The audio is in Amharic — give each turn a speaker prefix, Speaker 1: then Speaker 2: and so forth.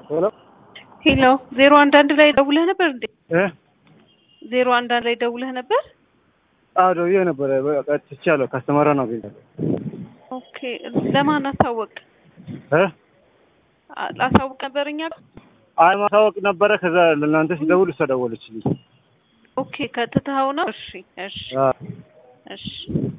Speaker 1: ሄሎ
Speaker 2: ሄሎ 011 ላይ ደውለህ ነበር እንዴ? 011 ላይ ደውለህ ነበር?
Speaker 1: አዎ ደውዬ ነበር። በቃ ትቻለሁ። ካስተማራ ነው ግን።
Speaker 2: ኦኬ ለማን አሳወቅ? አሳውቅ ነበርኛ?
Speaker 1: አይ ማሳወቅ ነበረ። ከዛ ለእናንተ ሲደውል እሷ ደወለችልኝ።
Speaker 2: ኦኬ ከትተኸው ነው? እሺ እሺ እሺ